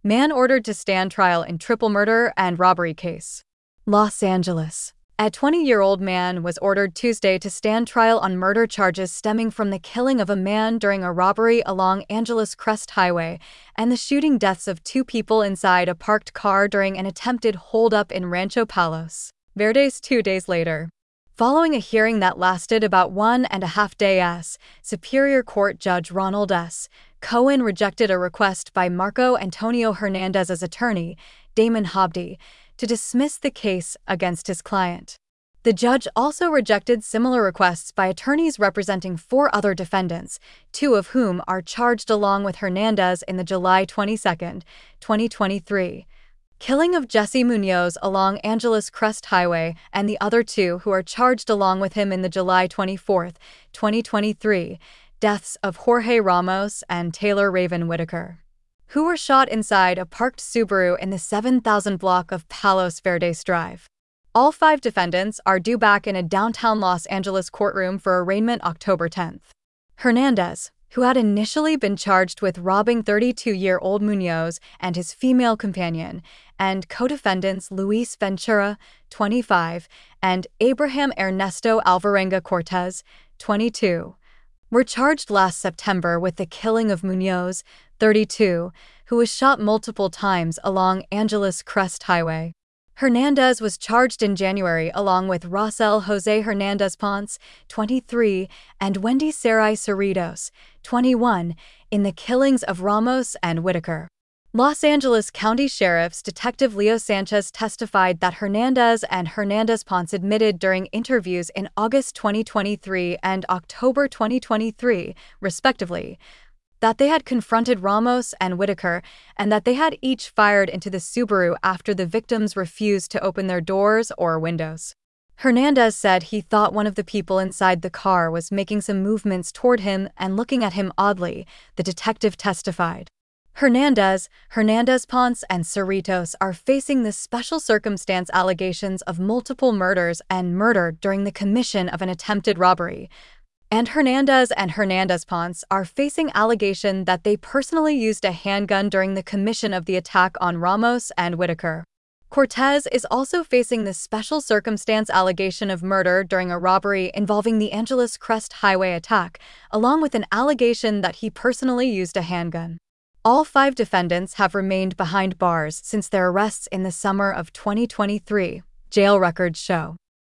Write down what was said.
Man ordered to stand trial in triple murder and robbery case. Los Angeles. A 20-year-old man was ordered Tuesday to stand trial on murder charges stemming from the killing of a man during a robbery along Angeles Crest Highway and the shooting deaths of 2 people inside a parked car during an attempted holdup in Rancho Palos Verdes 2 days later. Following a hearing that lasted about 1.5 days, Superior Court Judge Ronald S. Cohen rejected a request by Marco Antonio Hernandez's attorney, Damon Hobdy, to dismiss the case against his client. The judge also rejected similar requests by attorneys representing 4 other defendants, 2 of whom are charged along with Hernandez in the July 22, 2023, killing of Jesse Munoz along Angeles Crest Highway, and the other 2 who are charged along with him in the July 24, 2023, deaths of Jorge Ramos and Taylor Raven Whitaker, who were shot inside a parked Subaru in the 7000 block of Palos Verdes Drive. All 5 defendants are due back in a downtown Los Angeles courtroom for arraignment October 10. Hernandez, who had initially been charged with robbing 32-year-old Munoz and his female companion, and co-defendants Luis Ventura, 25, and Abraham Ernesto Alvarenga Cortez, 22, were charged last September with the killing of Munoz, 32, who was shot multiple times along Angeles Crest Highway. Hernandez was charged in January along with Rosel Jose Hernandez Ponce, 23, and Wendy Sarai Cerritos, 21, in the killings of Ramos and Whitaker. Los Angeles County Sheriff's Detective Leo Sanchez testified that Hernandez and Hernandez Ponce admitted during interviews in August 2023 and October 2023, respectively, that they had confronted Ramos and Whitaker and that they had each fired into the Subaru after the victims refused to open their doors or windows. Hernandez said he thought one of the people inside the car was making some movements toward him and looking at him oddly, the detective testified. Hernandez Ponce, and Cerritos are facing the special circumstance allegations of multiple murders and murder during the commission of an attempted robbery, and Hernandez and Hernandez Ponce are facing allegation that they personally used a handgun during the commission of the attack on Ramos and Whitaker. Cortez is also facing the special circumstance allegation of murder during a robbery involving the Angeles Crest Highway attack, along with an allegation that he personally used a handgun. All 5 defendants have remained behind bars since their arrests in the summer of 2023, jail records show.